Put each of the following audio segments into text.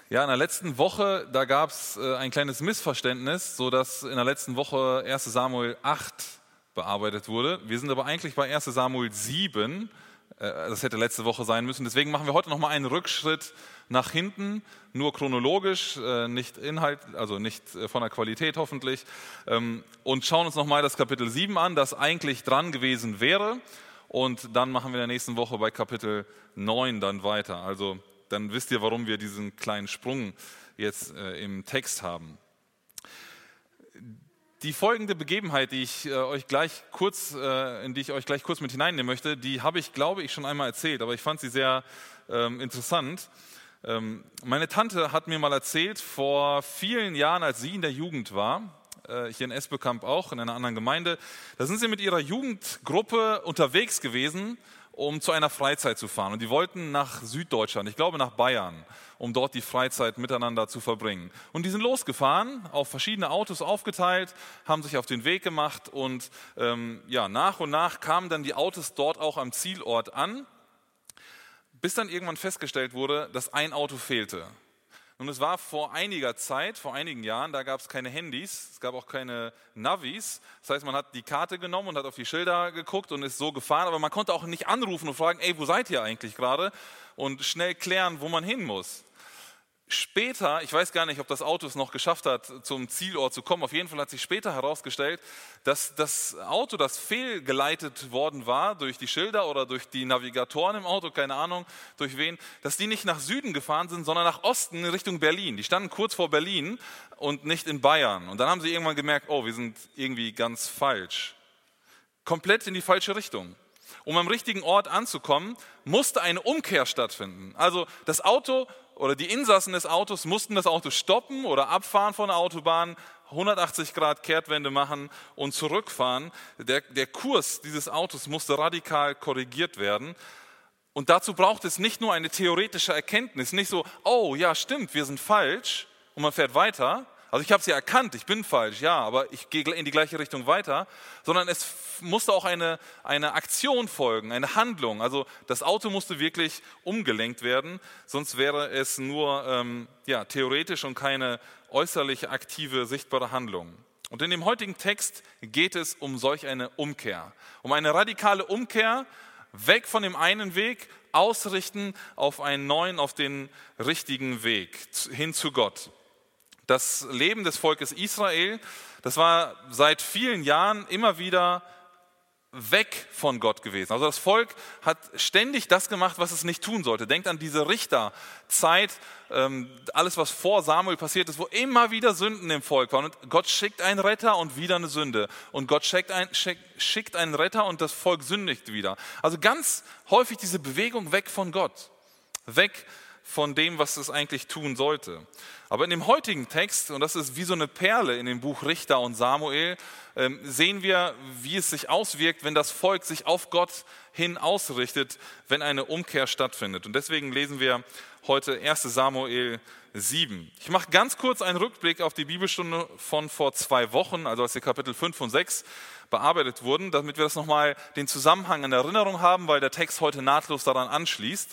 Ja, in der letzten Woche, da gab es ein kleines Missverständnis, sodass in der letzten Woche 1. Samuel 8 bearbeitet wurde. Wir sind aber eigentlich bei 1. Samuel 7, das hätte letzte Woche sein müssen. Deswegen machen wir heute nochmal einen Rückschritt nach hinten, nur chronologisch, nicht Inhalt, also nicht von der Qualität hoffentlich, und schauen uns nochmal das Kapitel 7 an, das eigentlich dran gewesen wäre. Und dann machen wir in der nächsten Woche bei Kapitel 9 dann weiter. Also dann wisst ihr, warum wir diesen kleinen Sprung jetzt im Text haben. Die folgende Begebenheit, in die ich euch gleich kurz mit hineinnehmen möchte, die habe ich, glaube ich, schon einmal erzählt, aber ich fand sie sehr interessant. Meine Tante hat mir mal erzählt, vor vielen Jahren, als sie in der Jugend war, hier in Esbekamp auch, in einer anderen Gemeinde, da sind sie mit ihrer Jugendgruppe unterwegs gewesen, um zu einer Freizeit zu fahren. Und die wollten nach Süddeutschland, ich glaube nach Bayern, um dort die Freizeit miteinander zu verbringen. Und die sind losgefahren, auf verschiedene Autos aufgeteilt, haben sich auf den Weg gemacht und nach und nach kamen dann die Autos dort auch am Zielort an, bis dann irgendwann festgestellt wurde, dass ein Auto fehlte. Und es war vor einiger Zeit, vor einigen Jahren, da gab es keine Handys, es gab auch keine Navis. Das heißt, man hat die Karte genommen und hat auf die Schilder geguckt und ist so gefahren, aber man konnte auch nicht anrufen und fragen, ey, wo seid ihr eigentlich gerade? Und schnell klären, wo man hin muss. Später, ich weiß gar nicht, ob das Auto es noch geschafft hat, zum Zielort zu kommen, auf jeden Fall hat sich später herausgestellt, dass das Auto, das fehlgeleitet worden war durch die Schilder oder durch die Navigatoren im Auto, keine Ahnung durch wen, dass die nicht nach Süden gefahren sind, sondern nach Osten in Richtung Berlin. Die standen kurz vor Berlin und nicht in Bayern. Und dann haben sie irgendwann gemerkt, oh, wir sind irgendwie ganz falsch. Komplett in die falsche Richtung. Um am richtigen Ort anzukommen, musste eine Umkehr stattfinden. Also das Auto oder die Insassen des Autos mussten das Auto stoppen oder abfahren von der Autobahn, 180 Grad Kehrtwende machen und zurückfahren. Der Kurs dieses Autos musste radikal korrigiert werden. Und dazu braucht es nicht nur eine theoretische Erkenntnis, nicht so, oh ja stimmt, wir sind falsch und man fährt weiter. Also ich habe es ja erkannt, ich bin falsch, ja, aber ich gehe in die gleiche Richtung weiter, sondern es musste auch eine Aktion folgen, eine Handlung. Also das Auto musste wirklich umgelenkt werden, sonst wäre es nur theoretisch und keine äußerliche, aktive, sichtbare Handlung. Und in dem heutigen Text geht es um solch eine Umkehr, um eine radikale Umkehr, weg von dem einen Weg, ausrichten auf einen neuen, auf den richtigen Weg, hin zu Gott. Das Leben des Volkes Israel, das war seit vielen Jahren immer wieder weg von Gott gewesen. Also das Volk hat ständig das gemacht, was es nicht tun sollte. Denkt an diese Richterzeit, alles was vor Samuel passiert ist, wo immer wieder Sünden im Volk waren. Und Gott schickt einen Retter und wieder eine Sünde. Und Gott schickt einen Retter und das Volk sündigt wieder. Also ganz häufig diese Bewegung weg von Gott, weg von dem, was es eigentlich tun sollte. Aber in dem heutigen Text, und das ist wie so eine Perle in dem Buch Richter und Samuel, sehen wir, wie es sich auswirkt, wenn das Volk sich auf Gott hin ausrichtet, wenn eine Umkehr stattfindet. Und deswegen lesen wir heute 1. Samuel 7. Ich mache ganz kurz einen Rückblick auf die Bibelstunde von vor 2 Wochen, also als die Kapitel 5 und 6 bearbeitet wurden, damit wir das nochmal den Zusammenhang in Erinnerung haben, weil der Text heute nahtlos daran anschließt.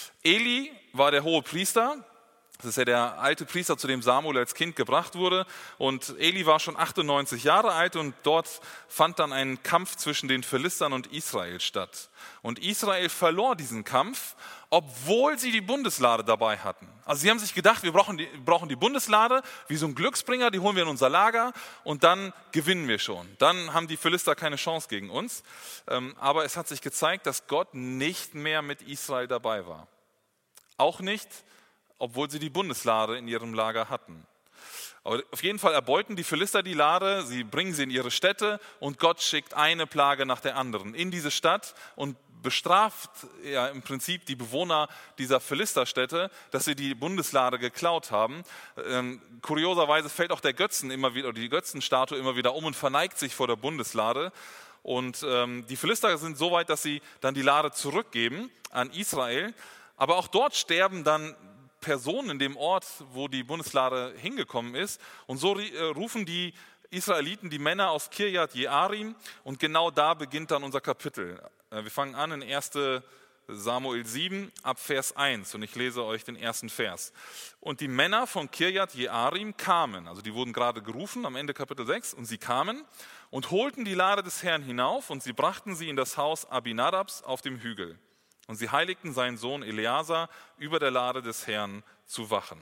Eli war der hohe Priester, das ist ja der alte Priester, zu dem Samuel als Kind gebracht wurde. Und Eli war schon 98 Jahre alt und dort fand dann ein Kampf zwischen den Philistern und Israel statt. Und Israel verlor diesen Kampf, obwohl sie die Bundeslade dabei hatten. Also sie haben sich gedacht, wir brauchen die Bundeslade, wie so ein Glücksbringer, die holen wir in unser Lager und dann gewinnen wir schon. Dann haben die Philister keine Chance gegen uns. Aber es hat sich gezeigt, dass Gott nicht mehr mit Israel dabei war. Auch nicht, obwohl sie die Bundeslade in ihrem Lager hatten. Aber auf jeden Fall erbeuten die Philister die Lade, sie bringen sie in ihre Städte und Gott schickt eine Plage nach der anderen in diese Stadt und bestraft ja im Prinzip die Bewohner dieser Philisterstädte, dass sie die Bundeslade geklaut haben. Kurioserweise fällt auch der Götzen immer wieder, oder die Götzenstatue immer wieder um und verneigt sich vor der Bundeslade. Und die Philister sind so weit, dass sie dann die Lade zurückgeben an Israel. Aber auch dort sterben dann Personen in dem Ort, wo die Bundeslade hingekommen ist. Und so rufen die Israeliten die Männer aus Kirjat Jearim und genau da beginnt dann unser Kapitel. Wir fangen an in 1. Samuel 7 ab Vers 1 und ich lese euch den ersten Vers. Und die Männer von Kirjat Jearim kamen, also die wurden gerade gerufen am Ende Kapitel 6, und sie kamen und holten die Lade des Herrn hinauf und sie brachten sie in das Haus Abinadabs auf dem Hügel. Und sie heiligten seinen Sohn Eleazar, über der Lade des Herrn zu wachen.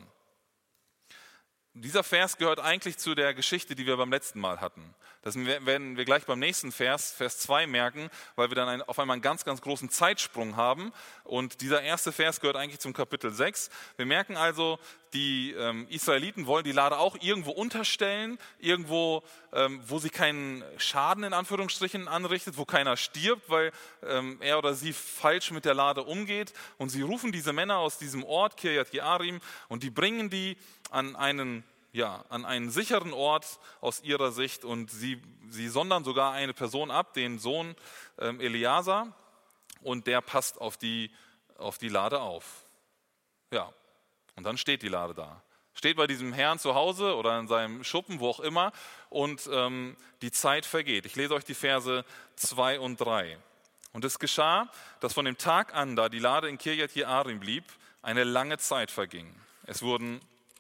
Dieser Vers gehört eigentlich zu der Geschichte, die wir beim letzten Mal hatten. Das werden wir gleich beim nächsten Vers, Vers 2 merken, weil wir dann auf einmal einen ganz, ganz großen Zeitsprung haben. Und dieser erste Vers gehört eigentlich zum Kapitel 6. Wir merken also, die Israeliten wollen die Lade auch irgendwo unterstellen, irgendwo, wo sie keinen Schaden in Anführungsstrichen anrichtet, wo keiner stirbt, weil er oder sie falsch mit der Lade umgeht. Und sie rufen diese Männer aus diesem Ort, Kirjat Jearim, und die bringen die an einen sicheren Ort aus ihrer Sicht, und sie sondern sogar eine Person ab, den Sohn Eleazar, und der passt auf die Lade auf. Ja, und dann steht die Lade da. Steht bei diesem Herrn zu Hause oder in seinem Schuppen, wo auch immer, und die Zeit vergeht. Ich lese euch die Verse 2 und 3. Und es geschah, dass von dem Tag an, da die Lade in Kirjat Jearim blieb, eine lange Zeit verging. Es wurden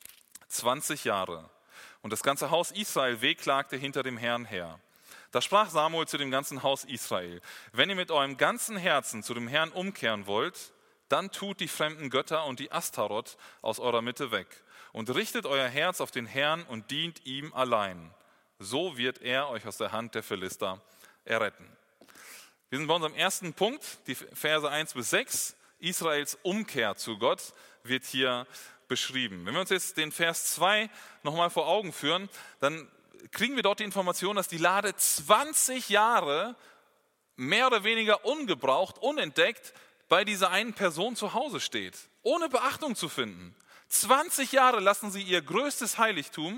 20 Jahre. Und das ganze Haus Israel wehklagte hinter dem Herrn her. Da sprach Samuel zu dem ganzen Haus Israel: Wenn ihr mit eurem ganzen Herzen zu dem Herrn umkehren wollt, dann tut die fremden Götter und die Astaroth aus eurer Mitte weg und richtet euer Herz auf den Herrn und dient ihm allein. So wird er euch aus der Hand der Philister erretten. Wir sind bei unserem ersten Punkt, die Verse 1 bis 6. Israels Umkehr zu Gott wird hier beschrieben. Wenn wir uns jetzt den Vers 2 nochmal vor Augen führen, dann kriegen wir dort die Information, dass die Lade 20 Jahre mehr oder weniger ungebraucht, unentdeckt bei dieser einen Person zu Hause steht, ohne Beachtung zu finden. 20 Jahre lassen sie ihr größtes Heiligtum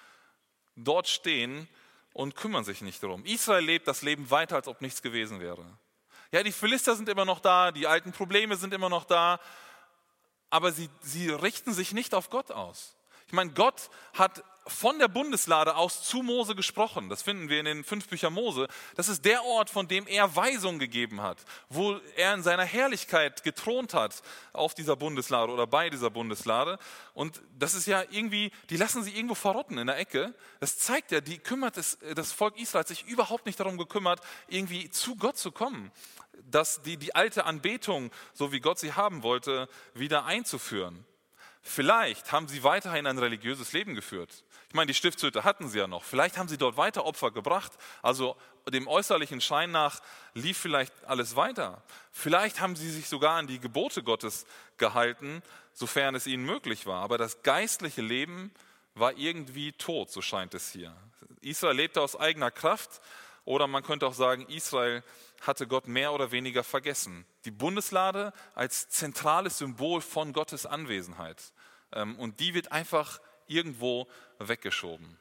dort stehen und kümmern sich nicht darum. Israel lebt das Leben weiter, als ob nichts gewesen wäre. Ja, die Philister sind immer noch da, die alten Probleme sind immer noch da, aber sie richten sich nicht auf Gott aus. Ich meine, Gott hat von der Bundeslade aus zu Mose gesprochen. Das finden wir in den 5 Büchern Mose. Das ist der Ort, von dem er Weisung gegeben hat, wo er in seiner Herrlichkeit gethront hat auf dieser Bundeslade oder bei dieser Bundeslade. Und das ist ja irgendwie, die lassen sie irgendwo verrotten in der Ecke. Das zeigt ja, das Volk Israel hat sich überhaupt nicht darum gekümmert, irgendwie zu Gott zu kommen, dass die alte Anbetung, so wie Gott sie haben wollte, wieder einzuführen. Vielleicht haben sie weiterhin ein religiöses Leben geführt. Ich meine, die Stiftshütte hatten sie ja noch. Vielleicht haben sie dort weiter Opfer gebracht. Also dem äußerlichen Schein nach lief vielleicht alles weiter. Vielleicht haben sie sich sogar an die Gebote Gottes gehalten, sofern es ihnen möglich war. Aber das geistliche Leben war irgendwie tot, so scheint es hier. Israel lebte aus eigener Kraft, oder man könnte auch sagen, Israel hatte Gott mehr oder weniger vergessen. Die Bundeslade als zentrales Symbol von Gottes Anwesenheit. Und die wird einfach irgendwo weggeschoben.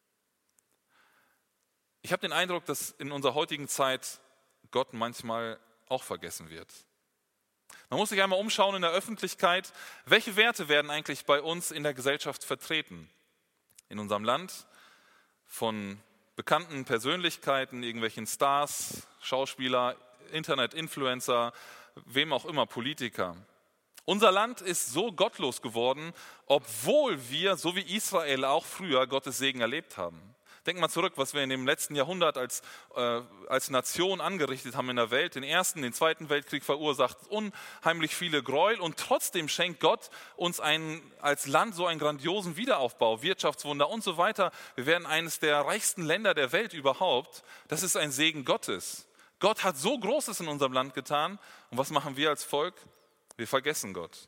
Ich habe den Eindruck, dass in unserer heutigen Zeit Gott manchmal auch vergessen wird. Man muss sich einmal umschauen in der Öffentlichkeit, welche Werte werden eigentlich bei uns in der Gesellschaft vertreten? In unserem Land von bekannten Persönlichkeiten, irgendwelchen Stars, Schauspieler, Internet-Influencer, wem auch immer, Politiker. Unser Land ist so gottlos geworden, obwohl wir, so wie Israel auch früher, Gottes Segen erlebt haben. Denk mal zurück, was wir in dem letzten Jahrhundert als Nation angerichtet haben in der Welt. Den Ersten, den Zweiten Weltkrieg verursacht unheimlich viele Gräuel, und trotzdem schenkt Gott uns als Land so einen grandiosen Wiederaufbau, Wirtschaftswunder und so weiter. Wir werden eines der reichsten Länder der Welt überhaupt. Das ist ein Segen Gottes. Gott hat so Großes in unserem Land getan, und was machen wir als Volk? Wir vergessen Gott.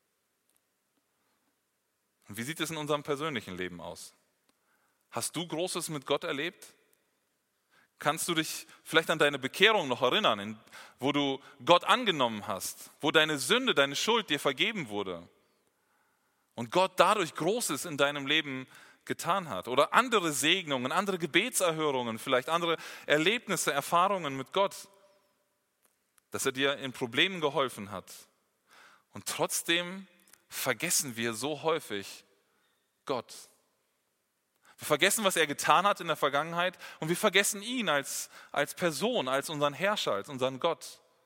Und wie sieht es in unserem persönlichen Leben aus? Hast du Großes mit Gott erlebt? Kannst du dich vielleicht an deine Bekehrung noch erinnern, wo du Gott angenommen hast, wo deine Sünde, deine Schuld dir vergeben wurde und Gott dadurch Großes in deinem Leben getan hat? Oder andere Segnungen, andere Gebetserhörungen, vielleicht andere Erlebnisse, Erfahrungen mit Gott, dass er dir in Problemen geholfen hat. Und trotzdem vergessen wir so häufig Gott. Wir vergessen, was er getan hat in der Vergangenheit, und wir vergessen ihn als Person, als unseren Herrscher, als unseren Gott.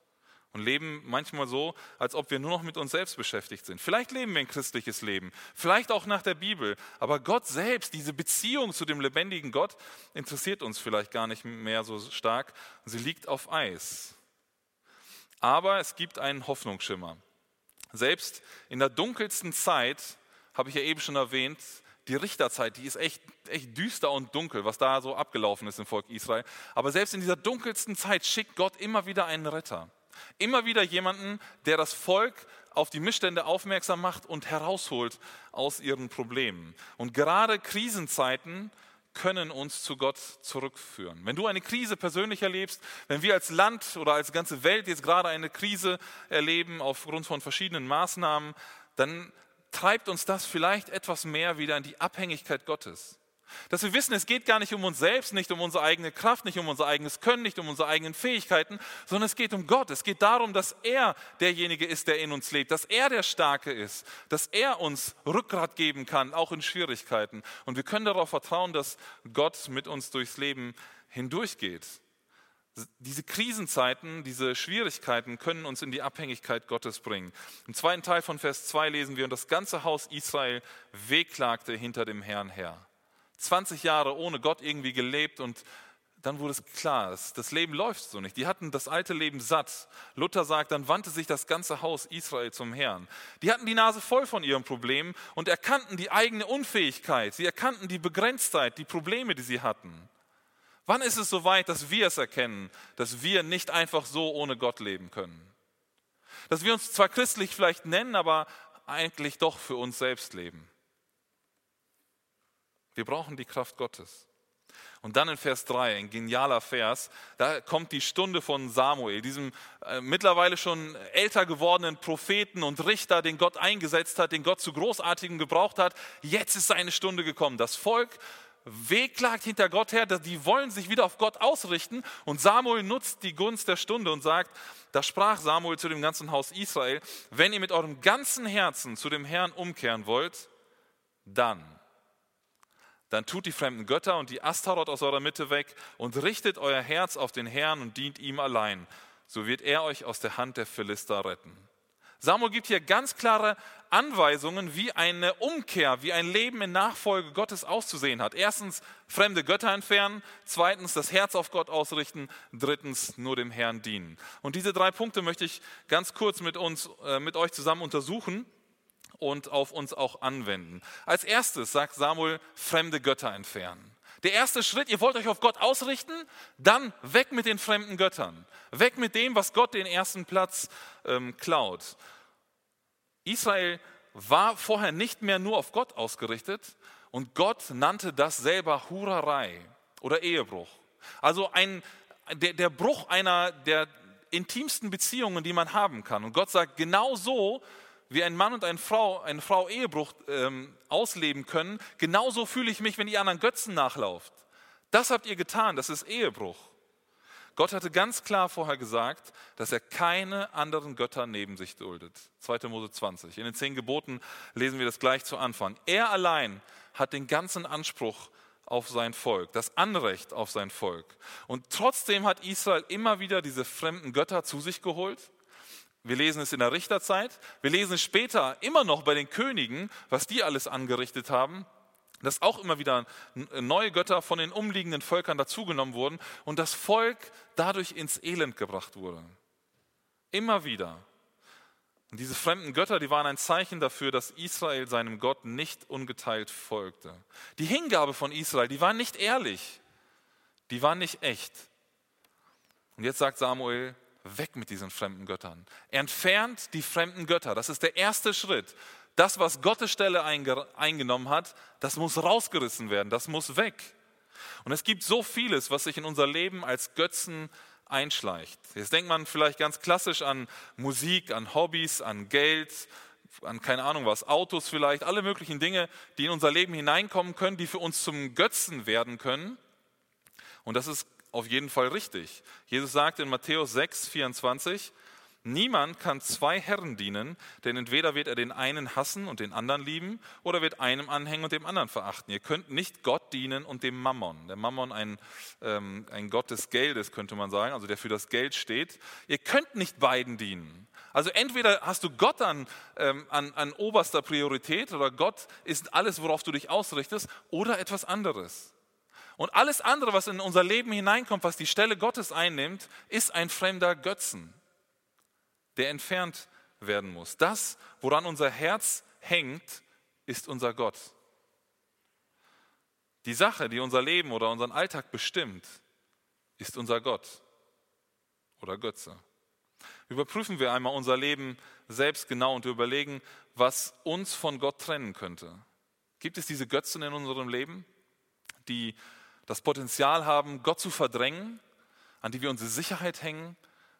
und leben manchmal so, als ob wir nur noch mit uns selbst beschäftigt sind. Vielleicht leben wir ein christliches Leben, vielleicht auch nach der Bibel, aber Gott selbst, diese Beziehung zu dem lebendigen Gott, interessiert uns vielleicht gar nicht mehr so stark. Sie liegt auf Eis. Aber es gibt einen Hoffnungsschimmer. Selbst in der dunkelsten Zeit, habe ich ja eben schon erwähnt, die Richterzeit, die ist echt düster und dunkel, was da so abgelaufen ist im Volk Israel. Aber selbst in dieser dunkelsten Zeit schickt Gott immer wieder einen Retter. Immer wieder jemanden, der das Volk auf die Missstände aufmerksam macht und herausholt aus ihren Problemen. Und gerade Krisenzeiten können uns zu Gott zurückführen. Wenn du eine Krise persönlich erlebst, wenn wir als Land oder als ganze Welt jetzt gerade eine Krise erleben aufgrund von verschiedenen Maßnahmen, dann treibt uns das vielleicht etwas mehr wieder in die Abhängigkeit Gottes. Dass wir wissen, es geht gar nicht um uns selbst, nicht um unsere eigene Kraft, nicht um unser eigenes Können, nicht um unsere eigenen Fähigkeiten, sondern es geht um Gott. Es geht darum, dass er derjenige ist, der in uns lebt, dass er der Starke ist, dass er uns Rückgrat geben kann, auch in Schwierigkeiten. Und wir können darauf vertrauen, dass Gott mit uns durchs Leben hindurchgeht. Diese Krisenzeiten, diese Schwierigkeiten können uns in die Abhängigkeit Gottes bringen. Im zweiten Teil von Vers 2 lesen wir, und das ganze Haus Israel wehklagte hinter dem Herrn her. 20 Jahre ohne Gott irgendwie gelebt und dann wurde es klar, das Leben läuft so nicht. Die hatten das alte Leben satt. Luther sagt, dann wandte sich das ganze Haus Israel zum Herrn. Die hatten die Nase voll von ihren Problemen und erkannten die eigene Unfähigkeit. Sie erkannten die Begrenztheit, die Probleme, die sie hatten. Wann ist es soweit, dass wir es erkennen, dass wir nicht einfach so ohne Gott leben können? Dass wir uns zwar christlich vielleicht nennen, aber eigentlich doch für uns selbst leben. Wir brauchen die Kraft Gottes. Und dann in Vers 3, ein genialer Vers, da kommt die Stunde von Samuel, diesem mittlerweile schon älter gewordenen Propheten und Richter, den Gott eingesetzt hat, den Gott zu Großartigem gebraucht hat. Jetzt ist seine Stunde gekommen. Das Volk wehklagt hinter Gott her, die wollen sich wieder auf Gott ausrichten. Und Samuel nutzt die Gunst der Stunde und sagt, da sprach Samuel zu dem ganzen Haus Israel, wenn ihr mit eurem ganzen Herzen zu dem Herrn umkehren wollt, dann tut die fremden Götter und die Astaroth aus eurer Mitte weg und richtet euer Herz auf den Herrn und dient ihm allein. So wird er euch aus der Hand der Philister retten. Samuel gibt hier ganz klare Anweisungen, wie eine Umkehr, wie ein Leben in Nachfolge Gottes auszusehen hat. Erstens, fremde Götter entfernen. Zweitens, das Herz auf Gott ausrichten. Drittens, nur dem Herrn dienen. Und diese 3 Punkte möchte ich ganz kurz mit euch zusammen untersuchen und auf uns auch anwenden. Als erstes sagt Samuel, fremde Götter entfernen. Der erste Schritt, ihr wollt euch auf Gott ausrichten, dann weg mit den fremden Göttern. Weg mit dem, was Gott den ersten Platz klaut. Israel war vorher nicht mehr nur auf Gott ausgerichtet und Gott nannte das selber Hurerei oder Ehebruch. Also der Bruch einer der intimsten Beziehungen, die man haben kann. Und Gott sagt, genau so wie ein Mann und eine Frau Ehebruch ausleben können, genauso fühle ich mich, wenn ihr anderen Götzen nachlauft. Das habt ihr getan, das ist Ehebruch. Gott hatte ganz klar vorher gesagt, dass er keine anderen Götter neben sich duldet. 2. Mose 20. In den 10 Geboten lesen wir das gleich zu Anfang. Er allein hat den ganzen Anspruch auf sein Volk, das Anrecht auf sein Volk. Und trotzdem hat Israel immer wieder diese fremden Götter zu sich geholt. Wir lesen es in der Richterzeit. Wir lesen es später immer noch bei den Königen, was die alles angerichtet haben. Dass auch immer wieder neue Götter von den umliegenden Völkern dazugenommen wurden und das Volk dadurch ins Elend gebracht wurde. Immer wieder. Und diese fremden Götter, die waren ein Zeichen dafür, dass Israel seinem Gott nicht ungeteilt folgte. Die Hingabe von Israel, die war nicht ehrlich, die war nicht echt. Und jetzt sagt Samuel, weg mit diesen fremden Göttern. Entfernt die fremden Götter, das ist der erste Schritt. Das, was Gottes Stelle eingenommen hat, das muss rausgerissen werden, das muss weg. Und es gibt so vieles, was sich in unser Leben als Götzen einschleicht. Jetzt denkt man vielleicht ganz klassisch an Musik, an Hobbys, an Geld, an keine Ahnung was, Autos vielleicht, alle möglichen Dinge, die in unser Leben hineinkommen können, die für uns zum Götzen werden können. Und das ist auf jeden Fall richtig. Jesus sagt in Matthäus 6, 24, Niemand kann zwei Herren dienen, denn entweder wird er den einen hassen und den anderen lieben oder wird einem anhängen und dem anderen verachten. Ihr könnt nicht Gott dienen und dem Mammon. Der Mammon, ein Gott des Geldes, könnte man sagen, also der für das Geld steht. Ihr könnt nicht beiden dienen. Also entweder hast du Gott an oberster Priorität oder Gott ist alles, worauf du dich ausrichtest, oder etwas anderes. Und alles andere, was in unser Leben hineinkommt, was die Stelle Gottes einnimmt, ist ein fremder Götzen, der entfernt werden muss. Das, woran unser Herz hängt, ist unser Gott. Die Sache, die unser Leben oder unseren Alltag bestimmt, ist unser Gott oder Götze. Überprüfen wir einmal unser Leben selbst genau und überlegen, was uns von Gott trennen könnte. Gibt es diese Götzen in unserem Leben, die das Potenzial haben, Gott zu verdrängen, an die wir unsere Sicherheit hängen,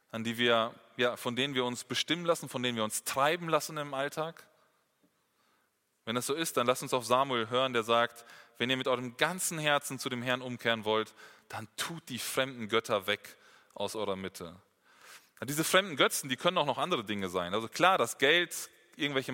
von denen wir uns bestimmen lassen, von denen wir uns treiben lassen im Alltag? Wenn das so ist, dann lasst uns auf Samuel hören, der sagt, wenn ihr mit eurem ganzen Herzen zu dem Herrn umkehren wollt, dann tut die fremden Götter weg aus eurer Mitte. Diese fremden Götzen, die können auch noch andere Dinge sein. Also klar, das Geld, irgendwelche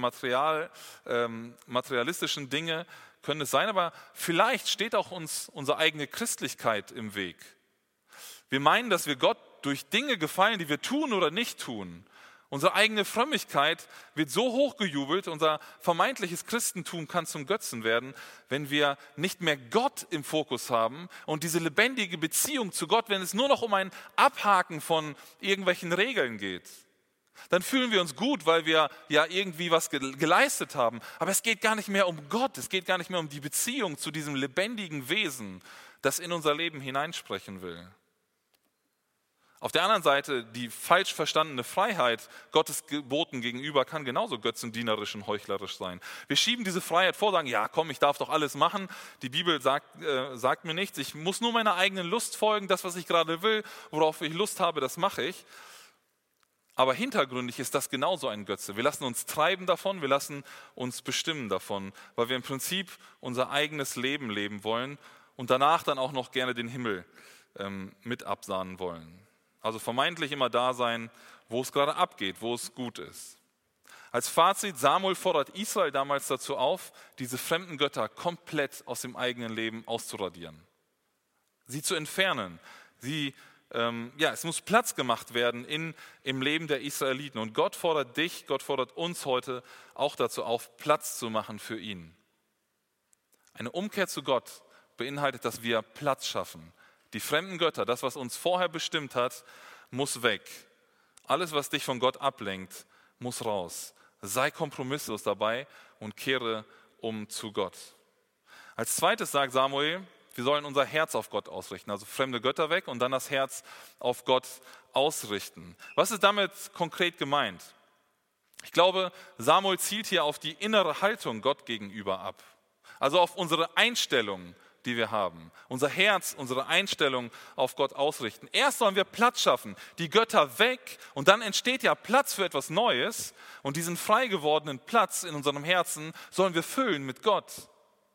materialistischen Dinge können es sein, aber vielleicht steht auch uns unsere eigene Christlichkeit im Weg. Wir meinen, dass wir Gott durch Dinge gefallen, die wir tun oder nicht tun. Unsere eigene Frömmigkeit wird so hochgejubelt, unser vermeintliches Christentum kann zum Götzen werden, wenn wir nicht mehr Gott im Fokus haben und diese lebendige Beziehung zu Gott, wenn es nur noch um ein Abhaken von irgendwelchen Regeln geht. Dann fühlen wir uns gut, weil wir ja irgendwie was geleistet haben. Aber es geht gar nicht mehr um Gott, es geht gar nicht mehr um die Beziehung zu diesem lebendigen Wesen, das in unser Leben hineinsprechen will. Auf der anderen Seite, die falsch verstandene Freiheit Gottes Geboten gegenüber kann genauso götzendienerisch und heuchlerisch sein. Wir schieben diese Freiheit vor, sagen, ja komm, ich darf doch alles machen. Die Bibel sagt mir nichts, ich muss nur meiner eigenen Lust folgen, das, was ich gerade will, worauf ich Lust habe, das mache ich. Aber hintergründig ist das genauso ein Götze. Wir lassen uns treiben davon, wir lassen uns bestimmen davon, weil wir im Prinzip unser eigenes Leben leben wollen und danach dann auch noch gerne den Himmel mit absahnen wollen. Also vermeintlich immer da sein, wo es gerade abgeht, wo es gut ist. Als Fazit, Samuel fordert Israel damals dazu auf, diese fremden Götter komplett aus dem eigenen Leben auszuradieren. Sie zu entfernen. Es muss Platz gemacht werden im Leben der Israeliten. Und Gott fordert dich, Gott fordert uns heute auch dazu auf, Platz zu machen für ihn. Eine Umkehr zu Gott beinhaltet, dass wir Platz schaffen. Die fremden Götter, das, was uns vorher bestimmt hat, muss weg. Alles, was dich von Gott ablenkt, muss raus. Sei kompromisslos dabei und kehre um zu Gott. Als zweites sagt Samuel, wir sollen unser Herz auf Gott ausrichten, also fremde Götter weg und dann das Herz auf Gott ausrichten. Was ist damit konkret gemeint? Ich glaube, Samuel zielt hier auf die innere Haltung Gott gegenüber ab. Also auf unsere Einstellung, die wir haben. Unser Herz, unsere Einstellung auf Gott ausrichten. Erst sollen wir Platz schaffen, die Götter weg und dann entsteht ja Platz für etwas Neues und diesen frei gewordenen Platz in unserem Herzen sollen wir füllen mit Gott.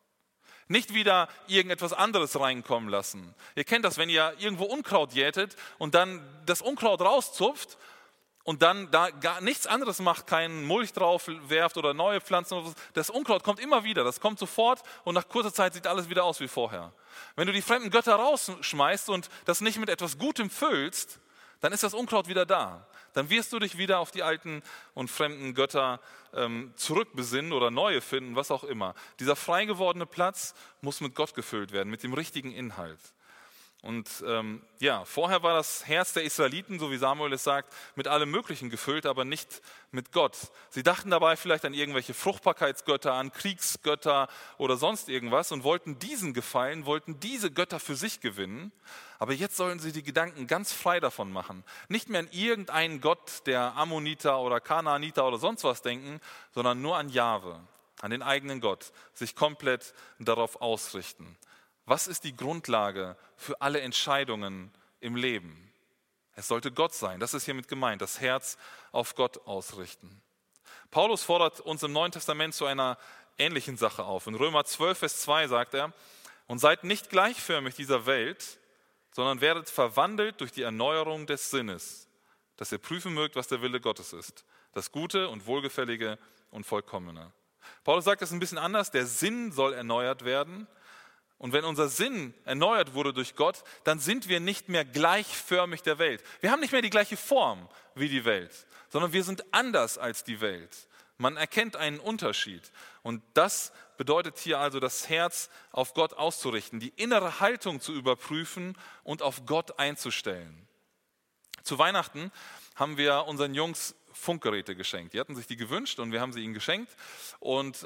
Nicht wieder irgendetwas anderes reinkommen lassen. Ihr kennt das, wenn ihr irgendwo Unkraut jätet und dann das Unkraut rauszupft und dann da gar nichts anderes macht, keinen Mulch drauf werft oder neue Pflanzen. Das Unkraut kommt immer wieder, das kommt sofort und nach kurzer Zeit sieht alles wieder aus wie vorher. Wenn du die fremden Götter rausschmeißt und das nicht mit etwas Gutem füllst, dann ist das Unkraut wieder da. Dann wirst du dich wieder auf die alten und fremden Götter zurückbesinnen oder neue finden, was auch immer. Dieser frei gewordene Platz muss mit Gott gefüllt werden, mit dem richtigen Inhalt. Und vorher war das Herz der Israeliten, so wie Samuel es sagt, mit allem Möglichen gefüllt, aber nicht mit Gott. Sie dachten dabei vielleicht an irgendwelche Fruchtbarkeitsgötter, an Kriegsgötter oder sonst irgendwas und wollten diesen gefallen, wollten diese Götter für sich gewinnen. Aber jetzt sollen sie die Gedanken ganz frei davon machen. Nicht mehr an irgendeinen Gott der Ammoniter oder Kanaaniter oder sonst was denken, sondern nur an Jahwe, an den eigenen Gott, sich komplett darauf ausrichten. Was ist die Grundlage für alle Entscheidungen im Leben? Es sollte Gott sein, das ist hiermit gemeint, das Herz auf Gott ausrichten. Paulus fordert uns im Neuen Testament zu einer ähnlichen Sache auf. In Römer 12, Vers 2 sagt er, und seid nicht gleichförmig dieser Welt, sondern werdet verwandelt durch die Erneuerung des Sinnes, dass ihr prüfen mögt, was der Wille Gottes ist, das Gute und Wohlgefällige und Vollkommene. Paulus sagt es ein bisschen anders, der Sinn soll erneuert werden. Und wenn unser Sinn erneuert wurde durch Gott, dann sind wir nicht mehr gleichförmig der Welt. Wir haben nicht mehr die gleiche Form wie die Welt, sondern wir sind anders als die Welt. Man erkennt einen Unterschied. Und das bedeutet hier also, das Herz auf Gott auszurichten, die innere Haltung zu überprüfen und auf Gott einzustellen. Zu Weihnachten haben wir unseren Jungs Funkgeräte geschenkt. Die hatten sich die gewünscht und wir haben sie ihnen geschenkt. Und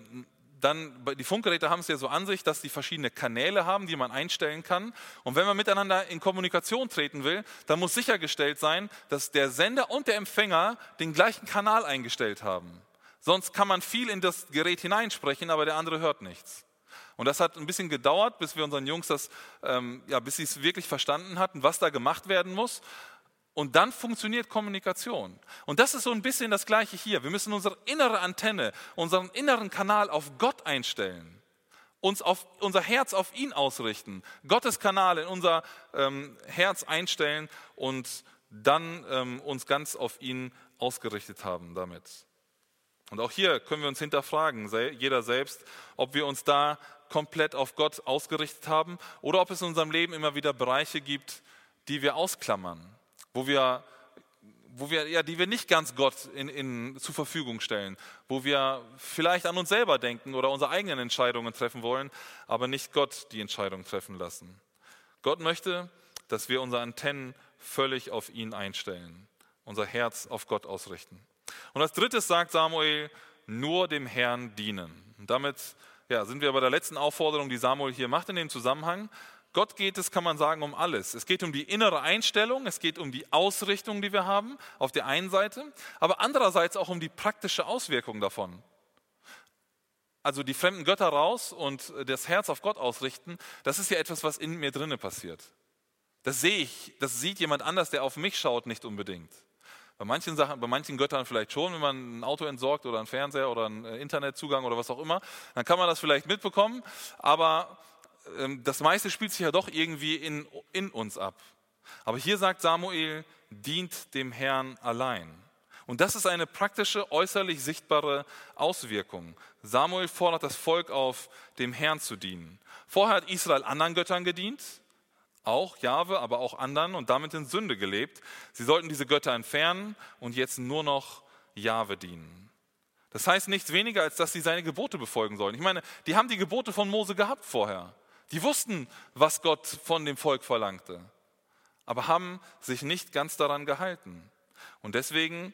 die Funkgeräte haben es ja so an sich, dass die verschiedene Kanäle haben, die man einstellen kann. Und wenn man miteinander in Kommunikation treten will, dann muss sichergestellt sein, dass der Sender und der Empfänger den gleichen Kanal eingestellt haben. Sonst kann man viel in das Gerät hineinsprechen, aber der andere hört nichts. Und das hat ein bisschen gedauert, bis wir unseren Jungs bis sie es wirklich verstanden hatten, was da gemacht werden muss. Und dann funktioniert Kommunikation. Und das ist so ein bisschen das Gleiche hier. Wir müssen unsere innere Antenne, unseren inneren Kanal auf Gott einstellen. Unser Herz auf ihn ausrichten. Gottes Kanal in unser Herz einstellen und dann uns ganz auf ihn ausgerichtet haben damit. Und auch hier können wir uns hinterfragen, jeder selbst, ob wir uns da komplett auf Gott ausgerichtet haben oder ob es in unserem Leben immer wieder Bereiche gibt, die wir ausklammern. Die wir nicht ganz Gott zur Verfügung stellen, wo wir vielleicht an uns selber denken oder unsere eigenen Entscheidungen treffen wollen, aber nicht Gott die Entscheidung treffen lassen. Gott möchte, dass wir unsere Antennen völlig auf ihn einstellen, unser Herz auf Gott ausrichten. Und als drittes sagt Samuel, nur dem Herrn dienen. Und damit sind wir bei der letzten Aufforderung, die Samuel hier macht in dem Zusammenhang. Gott geht es, kann man sagen, um alles. Es geht um die innere Einstellung, es geht um die Ausrichtung, die wir haben, auf der einen Seite, aber andererseits auch um die praktische Auswirkung davon. Also die fremden Götter raus und das Herz auf Gott ausrichten, das ist ja etwas, was in mir drinne passiert. Das sehe ich, das sieht jemand anders, der auf mich schaut, nicht unbedingt. Bei manchen Göttern vielleicht schon, wenn man ein Auto entsorgt oder einen Fernseher oder einen Internetzugang oder was auch immer, dann kann man das vielleicht mitbekommen, aber das meiste spielt sich ja doch irgendwie in uns ab. Aber hier sagt Samuel, dient dem Herrn allein. Und das ist eine praktische, äußerlich sichtbare Auswirkung. Samuel fordert das Volk auf, dem Herrn zu dienen. Vorher hat Israel anderen Göttern gedient, auch Jahwe, aber auch anderen und damit in Sünde gelebt. Sie sollten diese Götter entfernen und jetzt nur noch Jahwe dienen. Das heißt nichts weniger, als dass sie seine Gebote befolgen sollen. Ich meine, die haben die Gebote von Mose gehabt vorher. Die wussten, was Gott von dem Volk verlangte, aber haben sich nicht ganz daran gehalten. Und deswegen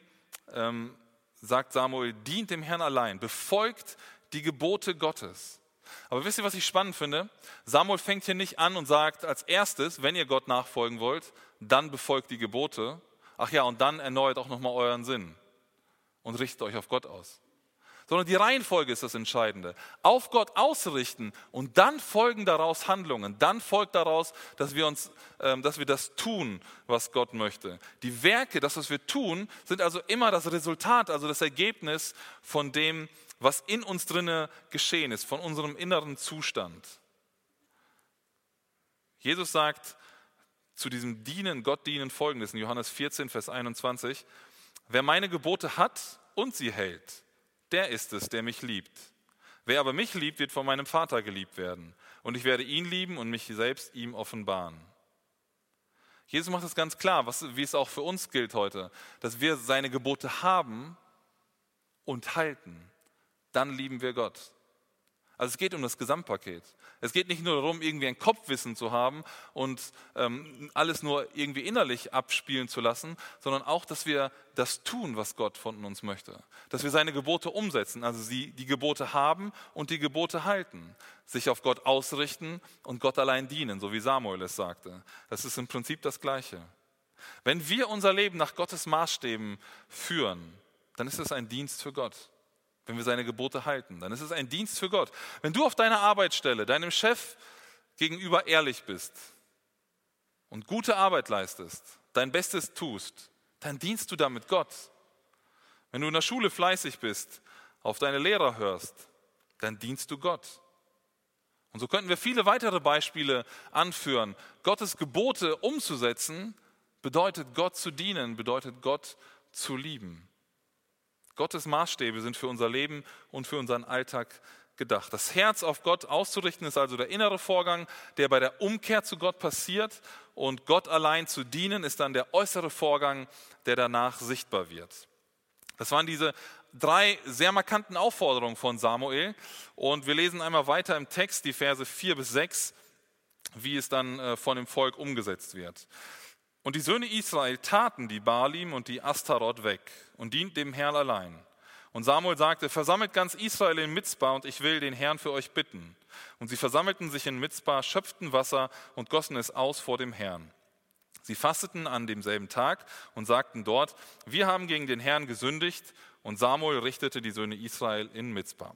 sagt Samuel, dient dem Herrn allein, befolgt die Gebote Gottes. Aber wisst ihr, was ich spannend finde? Samuel fängt hier nicht an und sagt als erstes, wenn ihr Gott nachfolgen wollt, dann befolgt die Gebote. Ach ja, und dann erneuert auch nochmal euren Sinn und richtet euch auf Gott aus. Sondern die Reihenfolge ist das Entscheidende. Auf Gott ausrichten und dann folgen daraus Handlungen. Dann folgt daraus, dass wir das tun, was Gott möchte. Die Werke, das, was wir tun, sind also immer das Resultat, also das Ergebnis von dem, was in uns drinne geschehen ist, von unserem inneren Zustand. Jesus sagt zu diesem Gott dienen Folgendes in Johannes 14, Vers 21. Wer meine Gebote hat und sie hält, der ist es, der mich liebt. Wer aber mich liebt, wird von meinem Vater geliebt werden. Und ich werde ihn lieben und mich selbst ihm offenbaren. Jesus macht es ganz klar, wie es auch für uns gilt heute, dass wir seine Gebote haben und halten. Dann lieben wir Gott. Also es geht um das Gesamtpaket. Es geht nicht nur darum, irgendwie ein Kopfwissen zu haben und alles nur irgendwie innerlich abspielen zu lassen, sondern auch, dass wir das tun, was Gott von uns möchte. Dass wir seine Gebote umsetzen, also die Gebote haben und die Gebote halten. Sich auf Gott ausrichten und Gott allein dienen, so wie Samuel es sagte. Das ist im Prinzip das Gleiche. Wenn wir unser Leben nach Gottes Maßstäben führen, dann ist es ein Dienst für Gott. Wenn wir seine Gebote halten, dann ist es ein Dienst für Gott. Wenn du auf deiner Arbeitsstelle deinem Chef gegenüber ehrlich bist und gute Arbeit leistest, dein Bestes tust, dann dienst du damit Gott. Wenn du in der Schule fleißig bist, auf deine Lehrer hörst, dann dienst du Gott. Und so könnten wir viele weitere Beispiele anführen, Gottes Gebote umzusetzen, bedeutet Gott zu dienen, bedeutet Gott zu lieben. Gottes Maßstäbe sind für unser Leben und für unseren Alltag gedacht. Das Herz auf Gott auszurichten ist also der innere Vorgang, der bei der Umkehr zu Gott passiert, und Gott allein zu dienen ist dann der äußere Vorgang, der danach sichtbar wird. Das waren diese 3 sehr markanten Aufforderungen von Samuel, und wir lesen einmal weiter im Text die Verse 4-6, wie es dann von dem Volk umgesetzt wird. Und die Söhne Israel taten die Baalim und die Astaroth weg und dienten dem Herrn allein. Und Samuel sagte, versammelt ganz Israel in Mizpa, und ich will den Herrn für euch bitten. Und sie versammelten sich in Mizpa, schöpften Wasser und gossen es aus vor dem Herrn. Sie fasteten an demselben Tag und sagten dort, wir haben gegen den Herrn gesündigt, und Samuel richtete die Söhne Israel in Mizpa.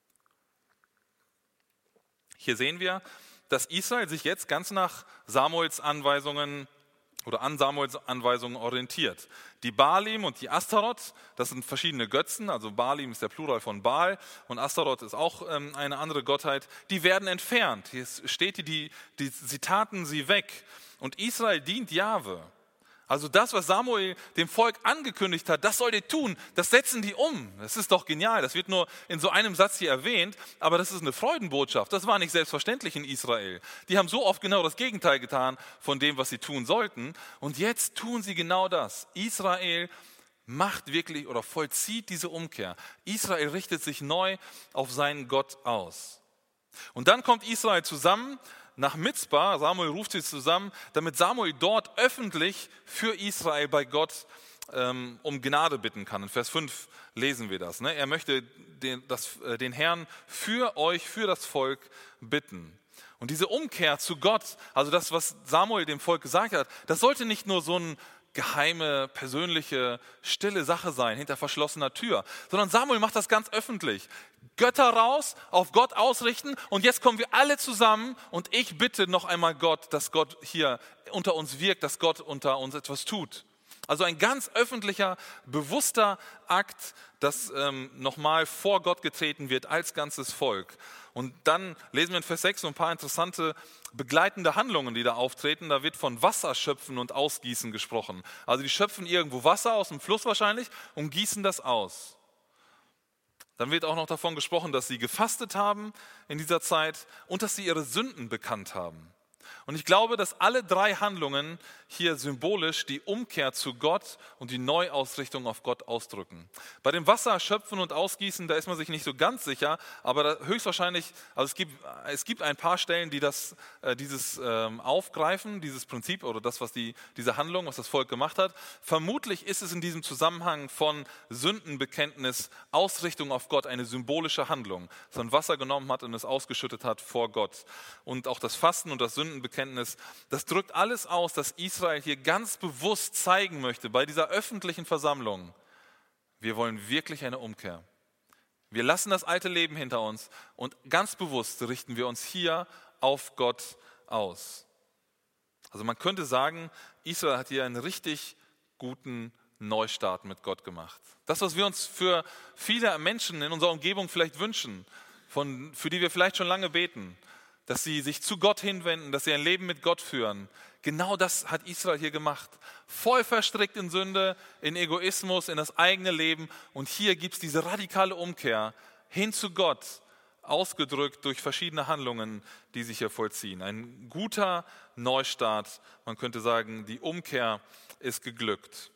Hier sehen wir, dass Israel sich jetzt ganz nach Samuels Anweisungen oder an Samuels Anweisungen orientiert. Die Baalim und die Astaroth, das sind verschiedene Götzen, also Baalim ist der Plural von Baal und Astaroth ist auch eine andere Gottheit, die werden entfernt. Hier steht, sie taten sie weg, und Israel dient Jahwe. Also das, was Samuel dem Volk angekündigt hat, das sollt ihr tun, das setzen die um. Das ist doch genial, das wird nur in so einem Satz hier erwähnt, aber das ist eine Freudenbotschaft. Das war nicht selbstverständlich in Israel. Die haben so oft genau das Gegenteil getan von dem, was sie tun sollten, und jetzt tun sie genau das. Israel macht wirklich oder vollzieht diese Umkehr. Israel richtet sich neu auf seinen Gott aus. Und dann kommt Israel zusammen nach Mizpa, Samuel ruft sie zusammen, damit Samuel dort öffentlich für Israel bei Gott um Gnade bitten kann. In Vers 5 lesen wir das. Er möchte den Herrn für euch, für das Volk bitten. Und diese Umkehr zu Gott, also das, was Samuel dem Volk gesagt hat, das sollte nicht nur so eine geheime, persönliche, stille Sache sein, hinter verschlossener Tür, sondern Samuel macht das ganz öffentlich. Götter raus, auf Gott ausrichten, und jetzt kommen wir alle zusammen, und ich bitte noch einmal Gott, dass Gott hier unter uns wirkt, dass Gott unter uns etwas tut. Also ein ganz öffentlicher, bewusster Akt, dass nochmal vor Gott getreten wird als ganzes Volk. Und dann lesen wir in Vers 6 so ein paar interessante begleitende Handlungen, die da auftreten. Da wird von Wasser schöpfen und ausgießen gesprochen. Also die schöpfen irgendwo Wasser aus dem Fluss wahrscheinlich und gießen das aus. Dann wird auch noch davon gesprochen, dass sie gefastet haben in dieser Zeit und dass sie ihre Sünden bekannt haben. Und ich glaube, dass alle 3 Handlungen hier symbolisch die Umkehr zu Gott und die Neuausrichtung auf Gott ausdrücken. Bei dem Wasser schöpfen und ausgießen, da ist man sich nicht so ganz sicher, aber höchstwahrscheinlich, also es gibt ein paar Stellen, die dieses aufgreifen, dieses Prinzip oder das, was diese Handlung, was das Volk gemacht hat. Vermutlich ist es in diesem Zusammenhang von Sündenbekenntnis, Ausrichtung auf Gott eine symbolische Handlung, dass man Wasser genommen hat und es ausgeschüttet hat vor Gott. Und auch das Fasten und das Sündenbekenntnis, das drückt alles aus, dass Israel hier ganz bewusst zeigen möchte, bei dieser öffentlichen Versammlung, wir wollen wirklich eine Umkehr. Wir lassen das alte Leben hinter uns und ganz bewusst richten wir uns hier auf Gott aus. Also man könnte sagen, Israel hat hier einen richtig guten Neustart mit Gott gemacht. Das, was wir uns für viele Menschen in unserer Umgebung vielleicht wünschen, für die wir vielleicht schon lange beten, dass sie sich zu Gott hinwenden, dass sie ein Leben mit Gott führen. Genau das hat Israel hier gemacht. Voll verstrickt in Sünde, in Egoismus, in das eigene Leben. Und hier gibt es diese radikale Umkehr hin zu Gott, ausgedrückt durch verschiedene Handlungen, die sich hier vollziehen. Ein guter Neustart, man könnte sagen, die Umkehr ist geglückt.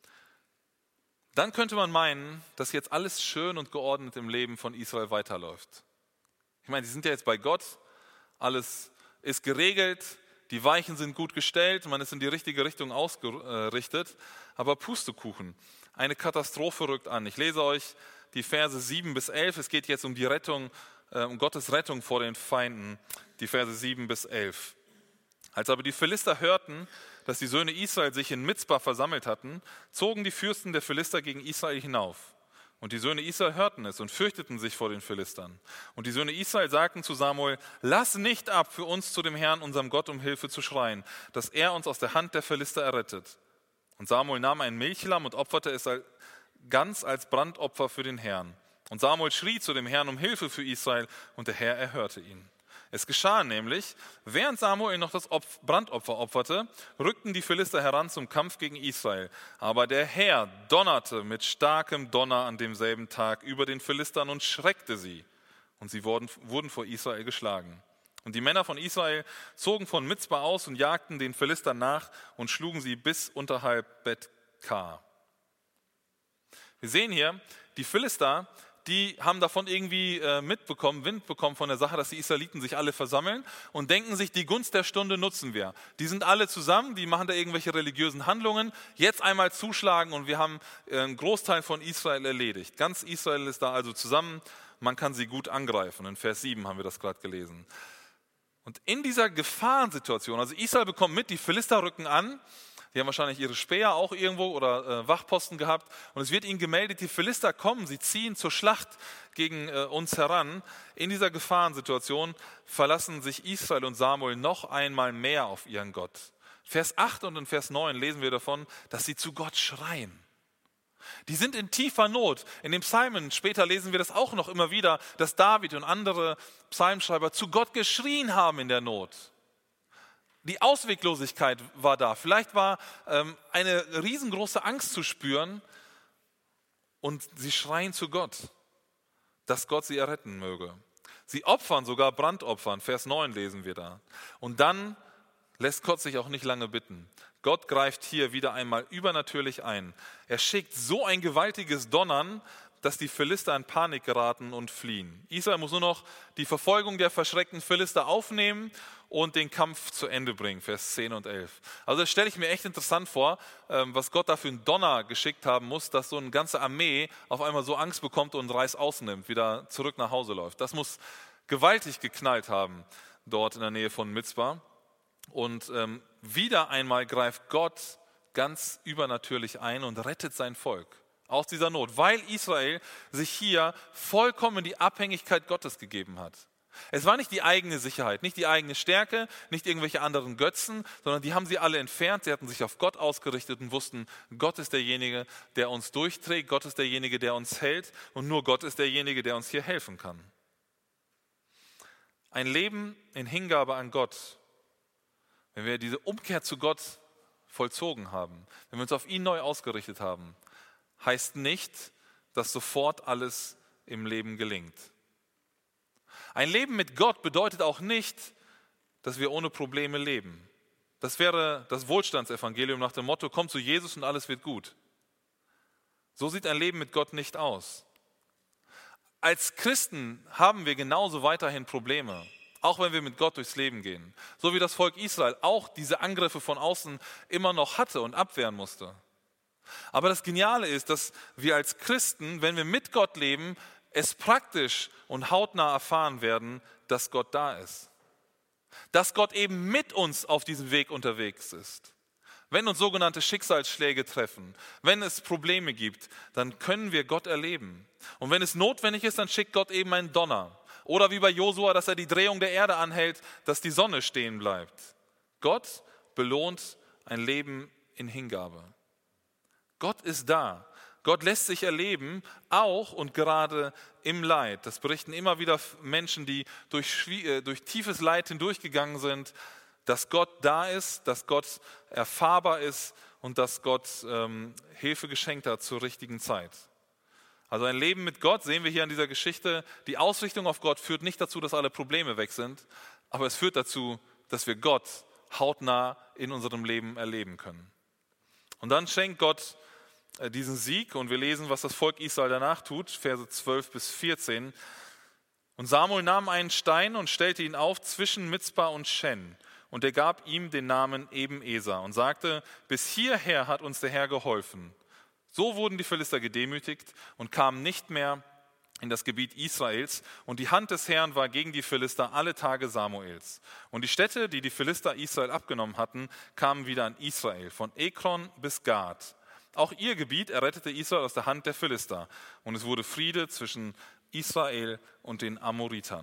Dann könnte man meinen, dass jetzt alles schön und geordnet im Leben von Israel weiterläuft. Ich meine, sie sind ja jetzt bei Gott, alles ist geregelt, die Weichen sind gut gestellt, man ist in die richtige Richtung ausgerichtet, aber Pustekuchen, eine Katastrophe rückt an. Ich lese euch die Verse 7-11, es geht jetzt um die Rettung, um Gottes Rettung vor den Feinden, die Verse 7-11. Als aber die Philister hörten, dass die Söhne Israel sich in Mizpa versammelt hatten, zogen die Fürsten der Philister gegen Israel hinauf. Und die Söhne Israel hörten es und fürchteten sich vor den Philistern. Und die Söhne Israel sagten zu Samuel, lass nicht ab, für uns zu dem Herrn, unserem Gott, um Hilfe zu schreien, dass er uns aus der Hand der Philister errettet. Und Samuel nahm ein Milchlamm und opferte es ganz als Brandopfer für den Herrn. Und Samuel schrie zu dem Herrn um Hilfe für Israel, und der Herr erhörte ihn. Es geschah nämlich, während Samuel noch das Brandopfer opferte, rückten die Philister heran zum Kampf gegen Israel. Aber der Herr donnerte mit starkem Donner an demselben Tag über den Philistern und schreckte sie. Und sie wurden vor Israel geschlagen. Und die Männer von Israel zogen von Mizpa aus und jagten den Philistern nach und schlugen sie bis unterhalb Bet-Kar. Wir sehen hier, die Philister, die haben davon irgendwie Wind bekommen von der Sache, dass die Israeliten sich alle versammeln und denken sich, die Gunst der Stunde nutzen wir. Die sind alle zusammen, die machen da irgendwelche religiösen Handlungen, jetzt einmal zuschlagen und wir haben einen Großteil von Israel erledigt. Ganz Israel ist da also zusammen, man kann sie gut angreifen. In Vers 7 haben wir das gerade gelesen. Und in dieser Gefahrensituation, also Israel bekommt mit, die Philister rücken an, die haben wahrscheinlich ihre Späher auch irgendwo oder Wachposten gehabt. Und es wird ihnen gemeldet, die Philister kommen, sie ziehen zur Schlacht gegen uns heran. In dieser Gefahrensituation verlassen sich Israel und Samuel noch einmal mehr auf ihren Gott. Vers 8 und in Vers 9 lesen wir davon, dass sie zu Gott schreien. Die sind in tiefer Not. In den Psalmen, später lesen wir das auch noch immer wieder, dass David und andere Psalmschreiber zu Gott geschrien haben in der Not. Die Ausweglosigkeit war da. Vielleicht war eine riesengroße Angst zu spüren und sie schreien zu Gott, dass Gott sie erretten möge. Sie opfern sogar Brandopfern, Vers 9 lesen wir da. Und dann lässt Gott sich auch nicht lange bitten. Gott greift hier wieder einmal übernatürlich ein. Er schickt so ein gewaltiges Donnern, dass die Philister in Panik geraten und fliehen. Israel muss nur noch die Verfolgung der verschreckten Philister aufnehmen und den Kampf zu Ende bringen, Vers 10 und 11. Also das stelle ich mir echt interessant vor, was Gott da für einen Donner geschickt haben muss, dass so eine ganze Armee auf einmal so Angst bekommt und Reißaus nimmt, wieder zurück nach Hause läuft. Das muss gewaltig geknallt haben, dort in der Nähe von Mizpa. Und wieder einmal greift Gott ganz übernatürlich ein und rettet sein Volk aus dieser Not, weil Israel sich hier vollkommen in die Abhängigkeit Gottes gegeben hat. Es war nicht die eigene Sicherheit, nicht die eigene Stärke, nicht irgendwelche anderen Götzen, sondern die haben sie alle entfernt. Sie hatten sich auf Gott ausgerichtet und wussten, Gott ist derjenige, der uns durchträgt, Gott ist derjenige, der uns hält und nur Gott ist derjenige, der uns hier helfen kann. Ein Leben in Hingabe an Gott, wenn wir diese Umkehr zu Gott vollzogen haben, wenn wir uns auf ihn neu ausgerichtet haben, heißt nicht, dass sofort alles im Leben gelingt. Ein Leben mit Gott bedeutet auch nicht, dass wir ohne Probleme leben. Das wäre das Wohlstandsevangelium nach dem Motto, komm zu Jesus und alles wird gut. So sieht ein Leben mit Gott nicht aus. Als Christen haben wir genauso weiterhin Probleme, auch wenn wir mit Gott durchs Leben gehen. So wie das Volk Israel auch diese Angriffe von außen immer noch hatte und abwehren musste. Aber das Geniale ist, dass wir als Christen, wenn wir mit Gott leben, es praktisch und hautnah erfahren werden, dass Gott da ist. Dass Gott eben mit uns auf diesem Weg unterwegs ist. Wenn uns sogenannte Schicksalsschläge treffen, wenn es Probleme gibt, dann können wir Gott erleben. Und wenn es notwendig ist, dann schickt Gott eben einen Donner. Oder wie bei Josua, dass er die Drehung der Erde anhält, dass die Sonne stehen bleibt. Gott belohnt ein Leben in Hingabe. Gott ist da. Gott lässt sich erleben, auch und gerade im Leid. Das berichten immer wieder Menschen, die durch tiefes Leid hindurchgegangen sind, dass Gott da ist, dass Gott erfahrbar ist und dass Gott Hilfe geschenkt hat zur richtigen Zeit. Also ein Leben mit Gott, sehen wir hier an dieser Geschichte, die Ausrichtung auf Gott führt nicht dazu, dass alle Probleme weg sind, aber es führt dazu, dass wir Gott hautnah in unserem Leben erleben können. Und dann schenkt Gott diesen Sieg und wir lesen, was das Volk Israel danach tut, Verse 12 bis 14. Und Samuel nahm einen Stein und stellte ihn auf zwischen Mizpa und Shen. Und er gab ihm den Namen Eben-Eser und sagte, bis hierher hat uns der Herr geholfen. So wurden die Philister gedemütigt und kamen nicht mehr in das Gebiet Israels. Und die Hand des Herrn war gegen die Philister alle Tage Samuels. Und die Städte, die die Philister Israel abgenommen hatten, kamen wieder an Israel, von Ekron bis Gad. Auch ihr Gebiet errettete Israel aus der Hand der Philister. Und es wurde Friede zwischen Israel und den Amoritern.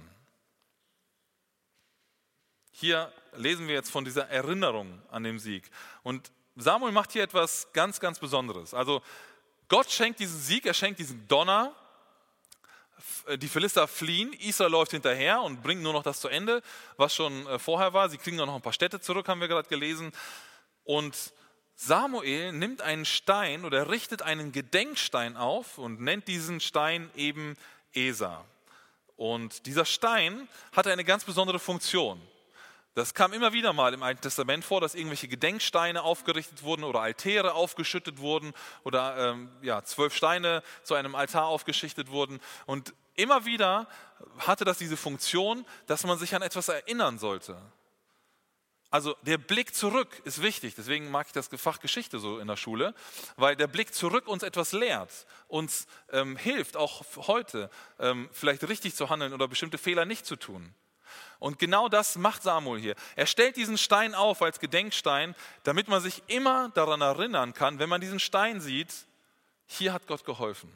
Hier lesen wir jetzt von dieser Erinnerung an den Sieg. Und Samuel macht hier etwas ganz, ganz Besonderes. Also Gott schenkt diesen Sieg, er schenkt diesen Donner, Die Philister fliehen, Israel läuft hinterher und bringt nur noch das zu Ende, was schon vorher war. Sie kriegen noch ein paar Städte zurück, haben wir gerade gelesen. Und Samuel nimmt einen Stein oder richtet einen Gedenkstein auf und nennt diesen Stein eben Esa. Und dieser Stein hatte eine ganz besondere Funktion. Das kam immer wieder mal im Alten Testament vor, dass irgendwelche Gedenksteine aufgerichtet wurden oder Altäre aufgeschüttet wurden oder 12 Steine zu einem Altar aufgeschichtet wurden. Und immer wieder hatte das diese Funktion, dass man sich an etwas erinnern sollte. Also der Blick zurück ist wichtig, deswegen mag ich das Fach Geschichte so in der Schule, weil der Blick zurück uns etwas lehrt, uns hilft, auch heute vielleicht richtig zu handeln oder bestimmte Fehler nicht zu tun. Und genau das macht Samuel hier. Er stellt diesen Stein auf als Gedenkstein, damit man sich immer daran erinnern kann, wenn man diesen Stein sieht, hier hat Gott geholfen.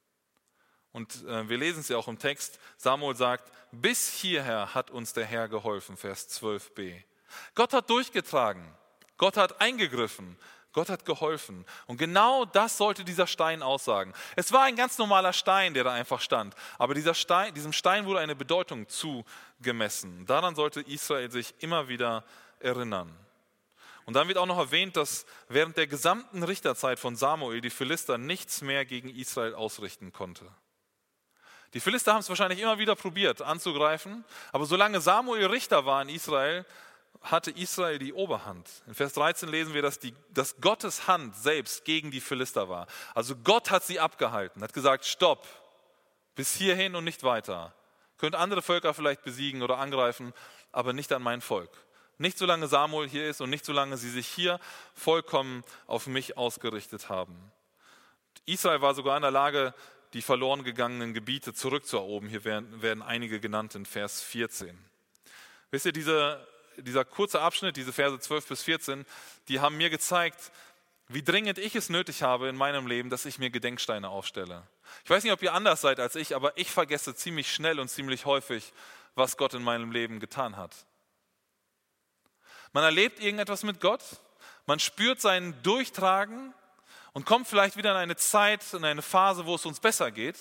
Und wir lesen es ja auch im Text, Samuel sagt, bis hierher hat uns der Herr geholfen, Vers 12b. Gott hat durchgetragen, Gott hat eingegriffen, Gott hat geholfen. Und genau das sollte dieser Stein aussagen. Es war ein ganz normaler Stein, der da einfach stand. Aber diesem Stein wurde eine Bedeutung zugemessen. Daran sollte Israel sich immer wieder erinnern. Und dann wird auch noch erwähnt, dass während der gesamten Richterzeit von Samuel die Philister nichts mehr gegen Israel ausrichten konnte. Die Philister haben es wahrscheinlich immer wieder probiert anzugreifen. Aber solange Samuel Richter war in Israel, hatte Israel die Oberhand. In Vers 13 lesen wir, dass Gottes Hand selbst gegen die Philister war. Also Gott hat sie abgehalten, hat gesagt, stopp, bis hierhin und nicht weiter. Könnt andere Völker vielleicht besiegen oder angreifen, aber nicht an mein Volk. Nicht solange Samuel hier ist und nicht solange sie sich hier vollkommen auf mich ausgerichtet haben. Israel war sogar in der Lage, die verloren gegangenen Gebiete zurückzuerobern. Hier werden einige genannt in Vers 14. Wisst ihr, dieser kurze Abschnitt, diese Verse 12 bis 14, die haben mir gezeigt, wie dringend ich es nötig habe in meinem Leben, dass ich mir Gedenksteine aufstelle. Ich weiß nicht, ob ihr anders seid als ich, aber ich vergesse ziemlich schnell und ziemlich häufig, was Gott in meinem Leben getan hat. Man erlebt irgendetwas mit Gott, man spürt sein Durchtragen und kommt vielleicht wieder in eine Zeit, in eine Phase, wo es uns besser geht.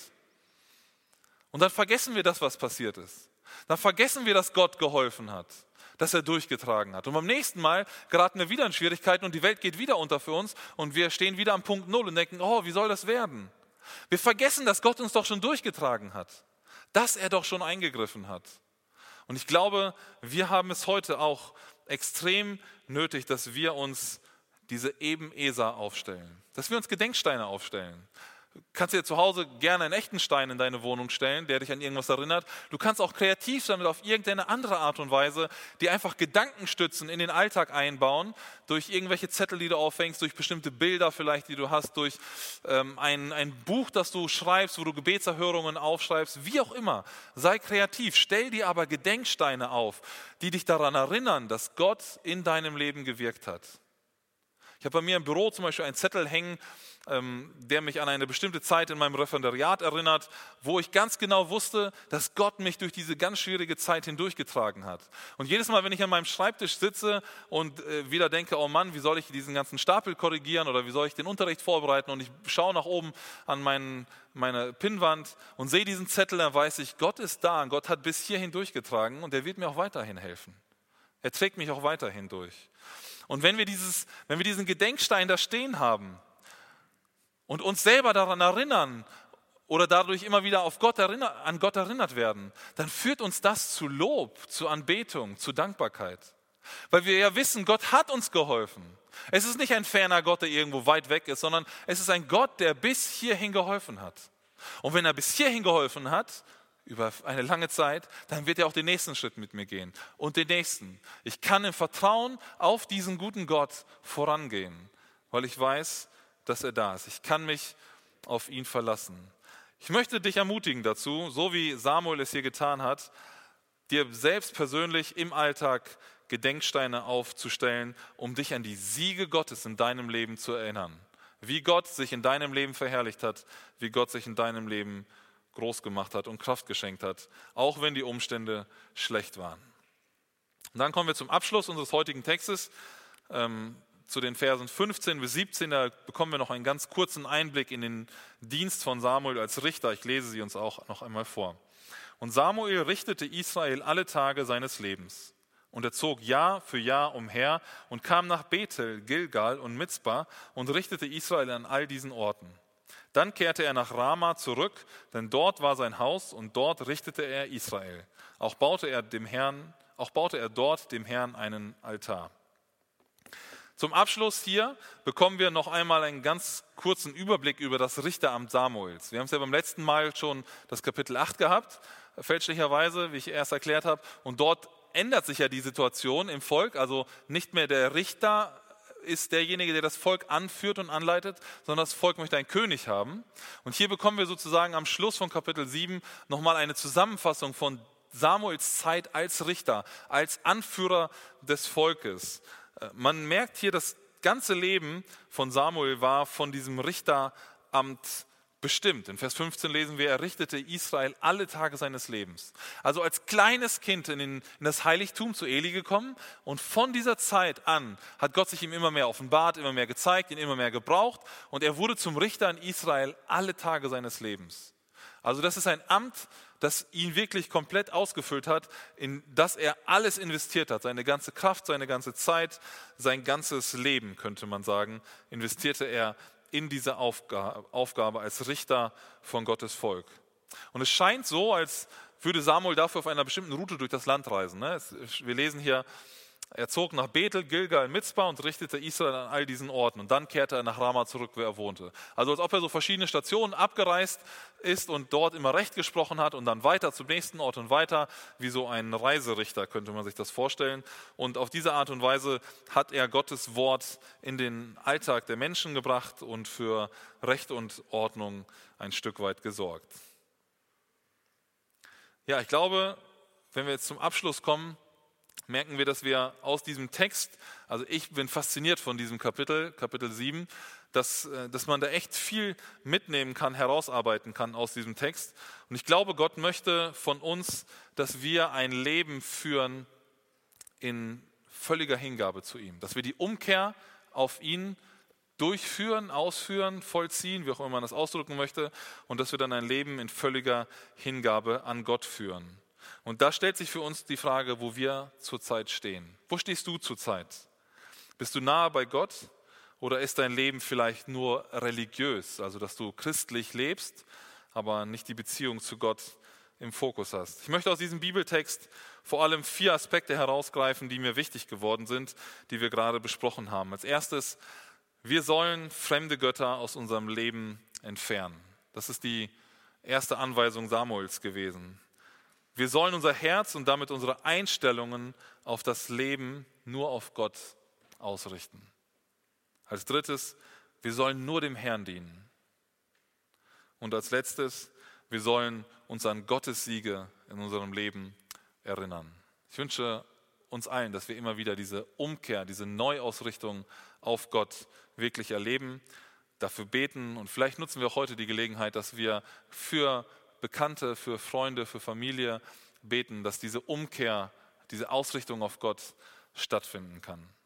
Und dann vergessen wir das, was passiert ist. Dann vergessen wir, dass Gott geholfen hat, dass er durchgetragen hat. Und beim nächsten Mal geraten wir wieder in Schwierigkeiten und die Welt geht wieder unter für uns und wir stehen wieder am Punkt Null und denken, oh, wie soll das werden? Wir vergessen, dass Gott uns doch schon durchgetragen hat, dass er doch schon eingegriffen hat. Und ich glaube, wir haben es heute auch extrem nötig, dass wir uns diese Eben-Esa aufstellen, dass wir uns Gedenksteine aufstellen. Du kannst dir zu Hause gerne einen echten Stein in deine Wohnung stellen, der dich an irgendwas erinnert. Du kannst auch kreativ sein und auf irgendeine andere Art und Weise, die einfach Gedankenstützen in den Alltag einbauen, durch irgendwelche Zettel, die du aufhängst, durch bestimmte Bilder vielleicht, die du hast, durch ein Buch, das du schreibst, wo du Gebetserhörungen aufschreibst, wie auch immer. Sei kreativ, stell dir aber Gedenksteine auf, die dich daran erinnern, dass Gott in deinem Leben gewirkt hat. Ich habe bei mir im Büro zum Beispiel einen Zettel hängen, der mich an eine bestimmte Zeit in meinem Referendariat erinnert, wo ich ganz genau wusste, dass Gott mich durch diese ganz schwierige Zeit hindurchgetragen hat. Und jedes Mal, wenn ich an meinem Schreibtisch sitze und wieder denke, oh Mann, wie soll ich diesen ganzen Stapel korrigieren oder wie soll ich den Unterricht vorbereiten und ich schaue nach oben an meine Pinnwand und sehe diesen Zettel, dann weiß ich, Gott ist da und Gott hat bis hierhin durchgetragen und er wird mir auch weiterhin helfen. Er trägt mich auch weiterhin durch. Und wenn wir diesen Gedenkstein da stehen haben und uns selber daran erinnern oder dadurch immer wieder an Gott erinnert werden, dann führt uns das zu Lob, zu Anbetung, zu Dankbarkeit. Weil wir ja wissen, Gott hat uns geholfen. Es ist nicht ein ferner Gott, der irgendwo weit weg ist, sondern es ist ein Gott, der bis hierhin geholfen hat. Und wenn er bis hierhin geholfen hat, über eine lange Zeit, dann wird er auch den nächsten Schritt mit mir gehen und den nächsten. Ich kann im Vertrauen auf diesen guten Gott vorangehen, weil ich weiß, dass er da ist. Ich kann mich auf ihn verlassen. Ich möchte dich ermutigen dazu, so wie Samuel es hier getan hat, dir selbst persönlich im Alltag Gedenksteine aufzustellen, um dich an die Siege Gottes in deinem Leben zu erinnern. Wie Gott sich in deinem Leben verherrlicht hat, wie Gott sich in deinem Leben groß gemacht hat und Kraft geschenkt hat, auch wenn die Umstände schlecht waren. Und dann kommen wir zum Abschluss unseres heutigen Textes. zu den Versen 15 bis 17, da bekommen wir noch einen ganz kurzen Einblick in den Dienst von Samuel als Richter. Ich lese sie uns auch noch einmal vor. Und Samuel richtete Israel alle Tage seines Lebens. Und er zog Jahr für Jahr umher und kam nach Bethel, Gilgal und Mizpah und richtete Israel an all diesen Orten. Dann kehrte er nach Rama zurück, denn dort war sein Haus und dort richtete er Israel. Auch baute er dort dem Herrn einen Altar. Zum Abschluss hier bekommen wir noch einmal einen ganz kurzen Überblick über das Richteramt Samuels. Wir haben es ja beim letzten Mal schon das Kapitel 8 gehabt, fälschlicherweise, wie ich erst erklärt habe. Und dort ändert sich ja die Situation im Volk. Also nicht mehr der Richter ist derjenige, der das Volk anführt und anleitet, sondern das Volk möchte einen König haben. Und hier bekommen wir sozusagen am Schluss von Kapitel 7 nochmal eine Zusammenfassung von Samuels Zeit als Richter, als Anführer des Volkes. Man merkt hier, das ganze Leben von Samuel war von diesem Richteramt bestimmt. In Vers 15 lesen wir, er richtete Israel alle Tage seines Lebens. Also als kleines Kind in das Heiligtum zu Eli gekommen und von dieser Zeit an hat Gott sich ihm immer mehr offenbart, immer mehr gezeigt, ihn immer mehr gebraucht und er wurde zum Richter in Israel alle Tage seines Lebens. Also das ist ein Amt, das ihn wirklich komplett ausgefüllt hat, in das er alles investiert hat. Seine ganze Kraft, seine ganze Zeit, sein ganzes Leben, könnte man sagen, investierte er in diese Aufgabe als Richter von Gottes Volk. Und es scheint so, als würde Samuel dafür auf einer bestimmten Route durch das Land reisen. Wir lesen hier, er zog nach Bethel, Gilgal, Mizpah und richtete Israel an all diesen Orten. Und dann kehrte er nach Rama zurück, wo er wohnte. Also als ob er so verschiedene Stationen abgereist ist und dort immer Recht gesprochen hat und dann weiter zum nächsten Ort und weiter, wie so ein Reiserichter, könnte man sich das vorstellen. Und auf diese Art und Weise hat er Gottes Wort in den Alltag der Menschen gebracht und für Recht und Ordnung ein Stück weit gesorgt. Ja, ich glaube, wenn wir jetzt zum Abschluss kommen, merken wir, dass wir aus diesem Text, also ich bin fasziniert von diesem Kapitel 7, dass man da echt viel mitnehmen kann, herausarbeiten kann aus diesem Text. Und ich glaube, Gott möchte von uns, dass wir ein Leben führen in völliger Hingabe zu ihm. Dass wir die Umkehr auf ihn durchführen, ausführen, vollziehen, wie auch immer man das ausdrücken möchte. Und dass wir dann ein Leben in völliger Hingabe an Gott führen. Und da stellt sich für uns die Frage, wo wir zurzeit stehen. Wo stehst du zurzeit? Bist du nahe bei Gott oder ist dein Leben vielleicht nur religiös, also dass du christlich lebst, aber nicht die Beziehung zu Gott im Fokus hast? Ich möchte aus diesem Bibeltext vor allem 4 Aspekte herausgreifen, die mir wichtig geworden sind, die wir gerade besprochen haben. Als erstes, wir sollen fremde Götter aus unserem Leben entfernen. Das ist die erste Anweisung Samuels gewesen. Wir sollen unser Herz und damit unsere Einstellungen auf das Leben nur auf Gott ausrichten. Als drittes, wir sollen nur dem Herrn dienen. Und als letztes, wir sollen uns an Gottes Siege in unserem Leben erinnern. Ich wünsche uns allen, dass wir immer wieder diese Umkehr, diese Neuausrichtung auf Gott wirklich erleben, dafür beten und vielleicht nutzen wir auch heute die Gelegenheit, dass wir für Bekannte, für Freunde, für Familie beten, dass diese Umkehr, diese Ausrichtung auf Gott stattfinden kann.